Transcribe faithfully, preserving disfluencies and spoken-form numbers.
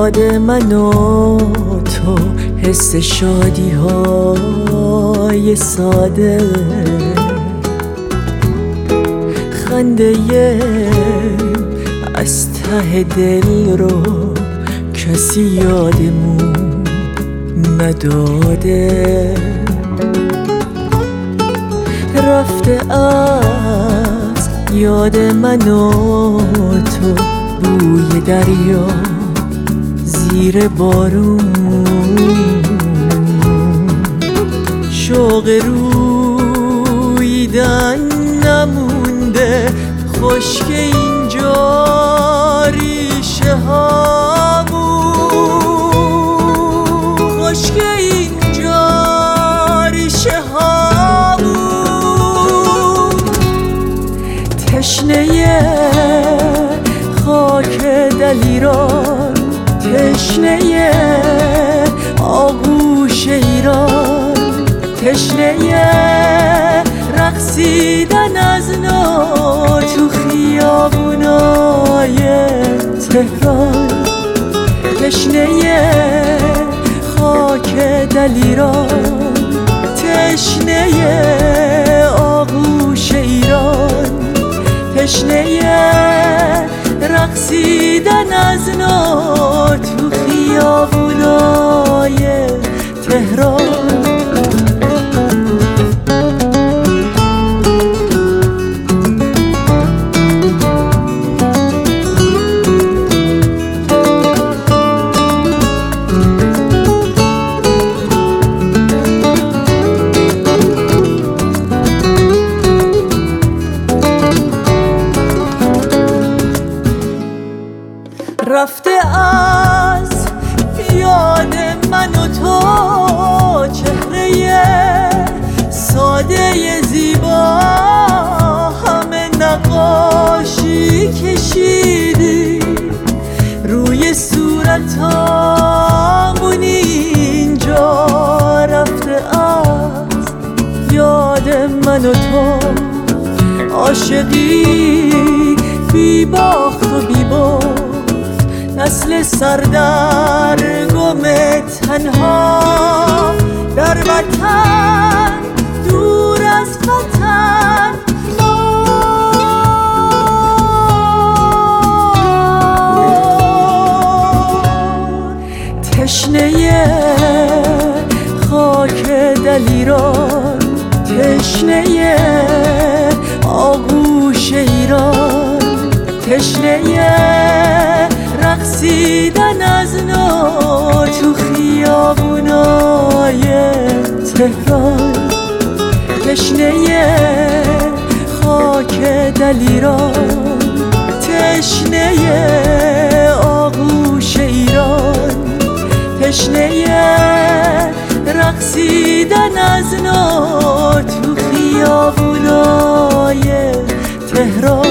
یاد من و تو، حس شادی های ساده، خنده از ته دل رو کسی یادمون نداده. رفته از یاد من و تو بوی دریا زیر بارون، شوق رویدن نمونده، خشک اینجا ریشه هامون، خشک اینجا ریشه هامون. تشنه خاک دلیران، تشنه آغوش ایران، تشنه رقصیدن از نو تو خیابونای تهران، تشنه خاک دلیران، تشنه آغوش ایران، تشنه رقصیدن از نو تو خیابونای تهران. رفته از یاد من و تو چهره ساده زیبا، همه نقاشی کشیدی روی صورتامون اینجا. رفته از یاد من و تو عاشقی بی باخت و بی برد، نسل سردرگم تنها در وطن دور از وطن. تشنه خاک دلیران، تشنه آغوش ایران، تشنه رقصیدن از نو تو خیابونای تهران، تشنه خاک دلیران، تشنه آغوش ایران، تشنه رقصیدن از نو تو خیابونای تهران.